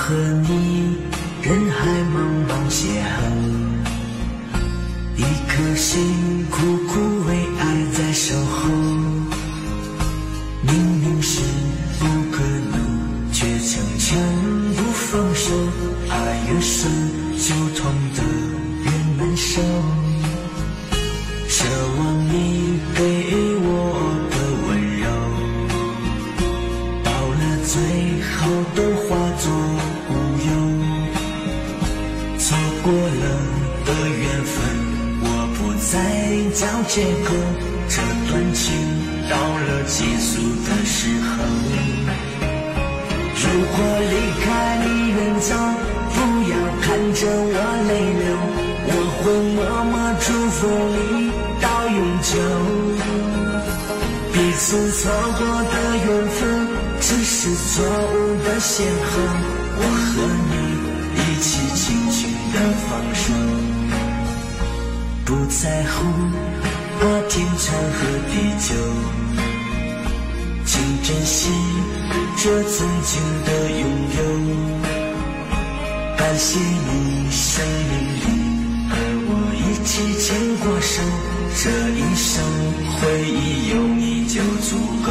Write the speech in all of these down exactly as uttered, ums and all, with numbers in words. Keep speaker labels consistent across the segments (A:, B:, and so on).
A: 和你人海茫茫邂逅，一颗心苦苦为爱在守候，明明是不可能，却强强不放手，爱越深就痛得越难受，奢望你给我的温柔，到了最后都化作乌有，错过了的缘分我不再找借口，这段情到了结束的时候，如果离开你远走，不要看着我泪流，我会默默祝福你到永久，彼此错过的缘分只是错误的邂逅，我和你一起轻轻地放手，不在乎那天长和地久，请珍惜这曾经的拥有，感谢你生命里和我一起牵过手，这一生回忆有你就足够，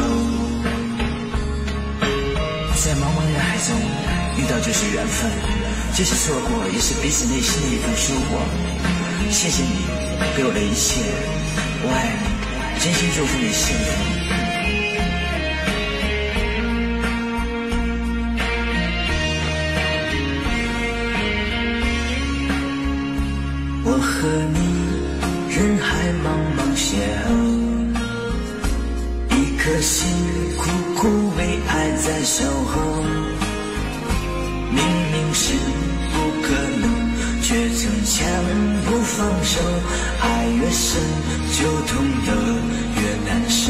B: 在茫茫人海中遇到就是缘分，即使错过也是彼此内心的一份收获，谢谢你给我的一切，我爱你，真心祝福你幸福。
A: 我和你人海茫茫邂逅，一颗心苦苦为爱在守候，明明是不可能，却逞强不放手，爱越深就痛得越难受，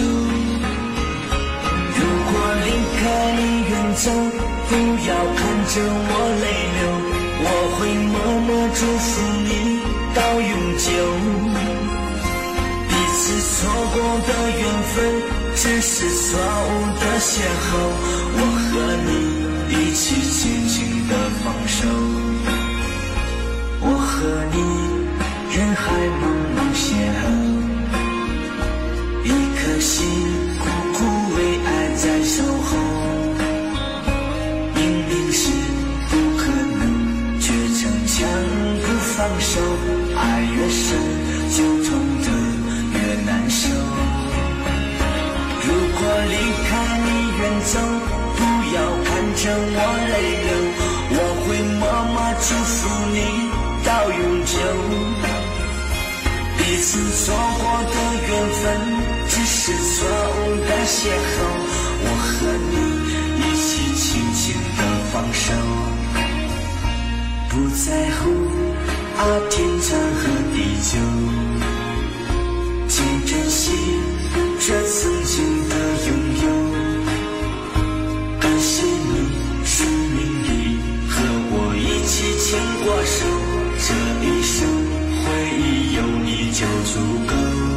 A: 如果离开你远走，不要看着我泪流，我会默默祝福你到永久，彼此错过的缘分只是错误的邂逅，我和你一起轻轻地放手，我和你人海茫茫邂逅，一颗心苦苦为爱在守候，明明是不可能，却逞强不放手，爱越深就痛得越难受，如果离开你远走，不要看着我泪流，我会默默祝福你到永久，彼此错过的缘分只是错误的邂逅，我和你一起轻轻地放手，不在乎啊天长和地久，请珍惜这曾经的拥有，感谢你生命里和我一起牵过手，这一生回忆有你就足够。